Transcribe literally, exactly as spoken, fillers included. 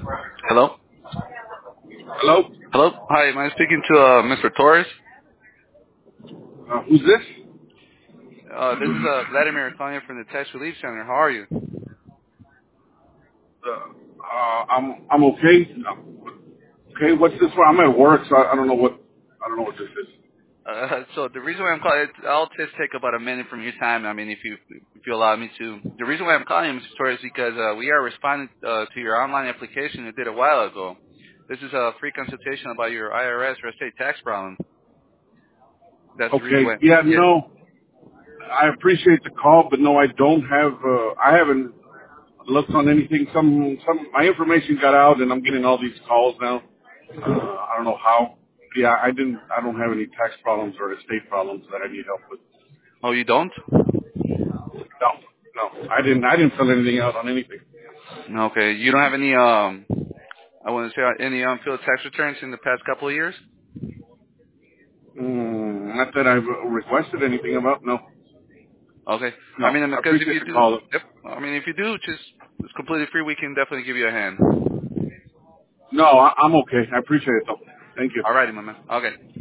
Hello? Hello? Hello? Hi, am I speaking to uh, Mister Torres? Uh, who's this? Uh, this is uh, Vladimir calling you from the Tax Relief Center. How are you? Uh, uh, I'm I'm okay. Um, okay, what's this for? I'm at work, so I, I don't know what I don't know what this is. Uh, so the reason why I'm calling, I'll just take about a minute from your time. I mean, if you if you allow me to. The reason why I'm calling you, Mister Torres, is because uh, we are responding uh, to your online application you did a while ago. This is a free consultation about your I R S or estate tax problem. That's the reason Okay, why. yeah, Yeah. no, I appreciate the call, but no, I don't have. Uh, I haven't looked on anything. Some some my information got out, and I'm getting all these calls now. Uh, I don't know how. Yeah, I didn't. I don't have any tax problems or estate problems that I need help with. Oh, you don't? No, no, I didn't. I didn't fill anything out on anything. Okay. You don't have any um, I want to say uh, any unfilled tax returns in the past couple of years? Mm, not that I've requested anything about. No. Okay. I No, mean, I because if appreciate you the do, call. yep. I mean, if you do, just it's completely free. We can definitely give you a hand. No, I, I'm okay. I appreciate it though. Thank you. Alrighty, my man. Okay.